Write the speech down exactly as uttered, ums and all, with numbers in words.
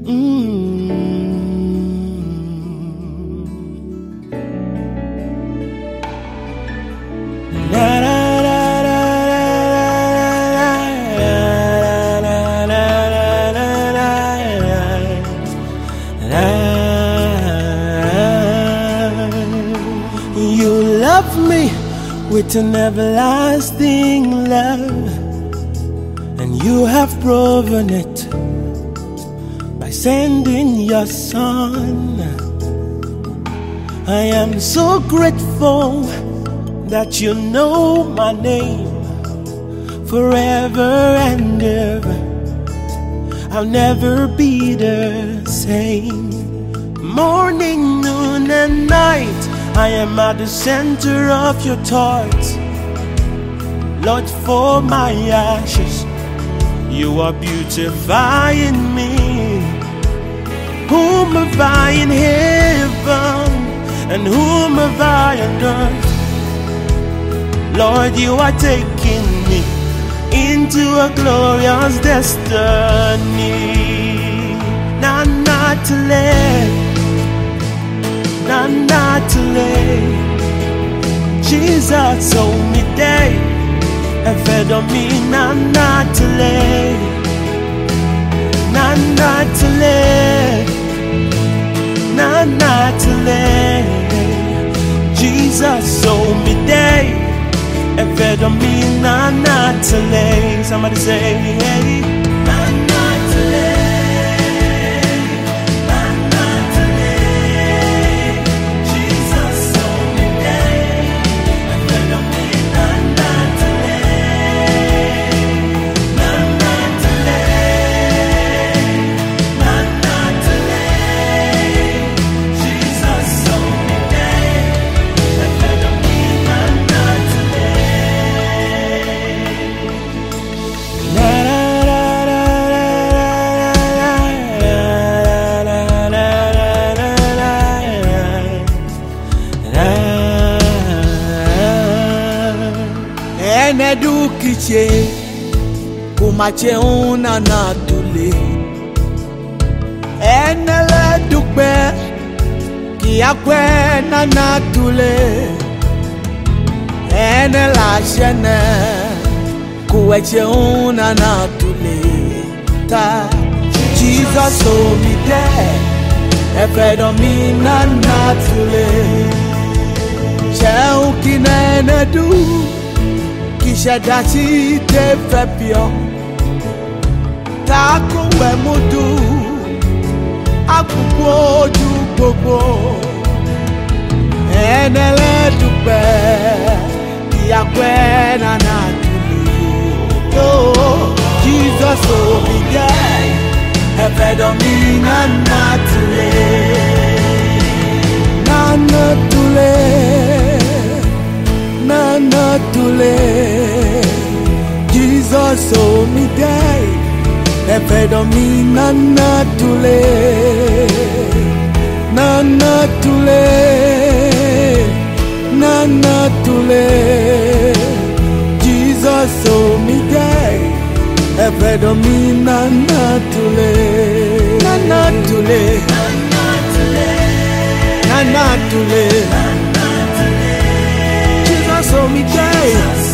You love me with an everlasting love, and you have proven it by sending your son. I am so grateful that you know my name forever and ever. I'll never be the same. Morning, noon and night, I am at the center of your thoughts. Lord, for my ashes, you are beautifying me. Whom have I in heaven, and whom have I on earth? Lord, you are taking me into a glorious destiny. Na na to live, na na to live. Jesus told me day, and fed on me. Na na to live, na na to live, na na to live. Jesus told me day, and fed on me. Na na to live. Somebody say, hey. Na na to live, na na to live. Jesus told me day, and fed on me. Na na to live, na na to live, na na to live. Jesus told me day, and fed on me. Na na to Ene du kiche kumache una na tule. Ene le dukbe ki akwe na na tule. Ene la shene kueche una na tule. Ta Jesus told me there, e fedo mi na na tule. Cheu ki nene du Kishadachi te fepio Taku we mudu Akukwo ju gbogbo Enele dupe Iyakwe na na tuli. Oh, Jesus obide Efedo mi na na tule. Na na tule, na na tule. Jesus saw me die, e fedo mi na na tule, na na tule, na na tule. Jesus saw me die, e fedo mi na na tule, na na tule, na na tule. Jesus saw me die.